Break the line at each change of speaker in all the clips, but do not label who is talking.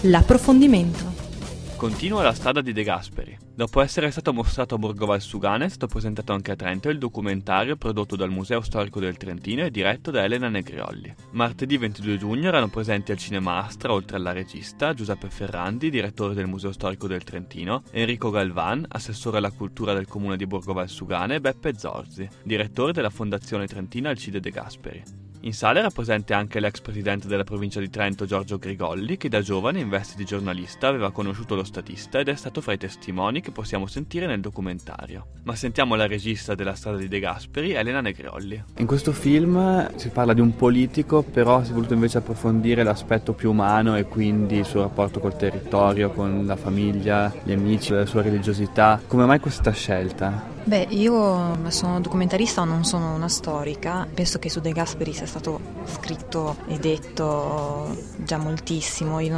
L'approfondimento.
Continua la strada di De Gasperi. Dopo essere stato mostrato a Borgo Valsugana è stato presentato anche a Trento il documentario prodotto dal Museo Storico del Trentino e diretto da Elena Negriolli. Martedì 22 giugno erano presenti al Cinema Astra, oltre alla regista, Giuseppe Ferrandi, direttore del Museo Storico del Trentino, Enrico Galvan, assessore alla cultura del comune di Borgo Valsugana, e Beppe Zorzi, direttore della Fondazione Trentina Alcide De Gasperi. In sala era presente anche l'ex presidente della provincia di Trento Giorgio Grigolli, che da giovane in veste di giornalista aveva conosciuto lo statista ed è stato fra i testimoni che possiamo sentire nel documentario. Ma sentiamo la regista della strada di De Gasperi, Elena Negriolli.
In questo film si parla di un politico, però si è voluto invece approfondire l'aspetto più umano e quindi il suo rapporto col territorio, con la famiglia, gli amici, la sua religiosità. Come mai questa scelta?
Beh, io sono documentarista, non sono una storica. Penso che su De Gasperi sia stato scritto e detto già moltissimo. Io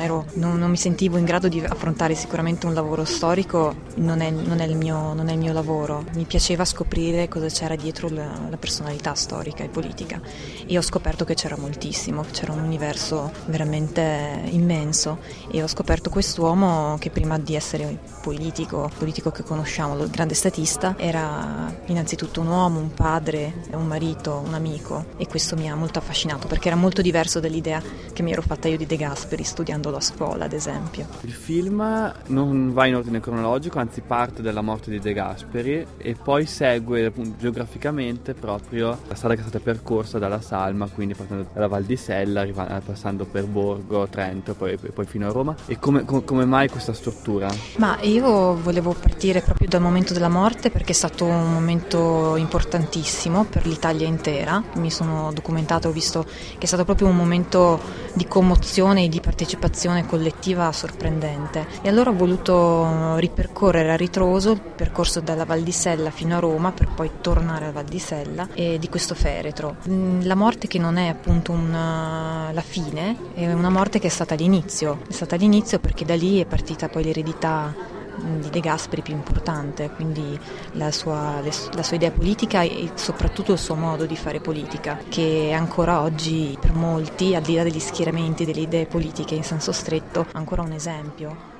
non mi sentivo in grado di affrontare sicuramente un lavoro storico, non è il mio lavoro. Mi piaceva scoprire cosa c'era dietro la personalità storica e politica, e ho scoperto che c'era moltissimo, c'era un universo veramente immenso, e ho scoperto quest'uomo che prima di essere politico che conosciamo, il grande statista, era innanzitutto un uomo, un padre, un marito, un amico, e questo mi ha molto affascinato perché era molto diverso dall'idea che mi ero fatta io di De Gasperi studiandolo a scuola, ad esempio.
Il film non va in ordine cronologico, anzi parte dalla morte di De Gasperi e poi segue geograficamente proprio la strada che è stata percorsa dalla Salma, quindi partendo dalla Val di Sella, passando per Borgo, Trento e poi fino a Roma. E come mai questa struttura? Ma
io volevo partire proprio dal momento della morte, perché è stato un momento importantissimo per l'Italia intera. Mi sono documentata, ho visto che è stato proprio un momento di commozione e di partecipazione collettiva sorprendente, e allora ho voluto ripercorrere a ritroso il percorso dalla Val di Sella fino a Roma per poi tornare alla Val di Sella e di questo feretro. La morte che non è appunto la fine, è una morte che è stata l'inizio perché da lì è partita poi l'eredità di De Gasperi più importante, quindi la sua idea politica e soprattutto il suo modo di fare politica, che ancora oggi per molti, al di là degli schieramenti, delle idee politiche in senso stretto, ancora un esempio.